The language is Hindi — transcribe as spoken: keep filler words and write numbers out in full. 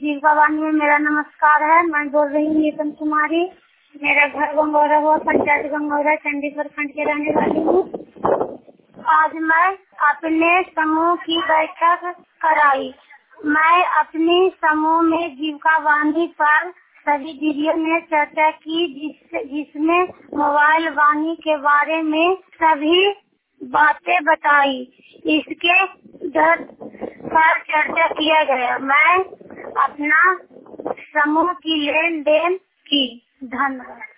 जीविका वाणी में मेरा नमस्कार है। मैं बोल रही हूँ नीतम कुमारी। मेरा घर गंगौरा हुआ, पंचायत गंगौरा, चंडीगढ़ खंड के रहने वाली हूँ। आज मैं अपने समूह की बैठक कराई। मैं अपने समूह में जीविका वाणी पर सभी दीदियों ने चर्चा की, जिस जिसमें मोबाइल वाणी के बारे में सभी बातें बताई। इसके दर पर चर्चा किया गया। मैं अपना समूह की लेन देन की। धन्यवाद।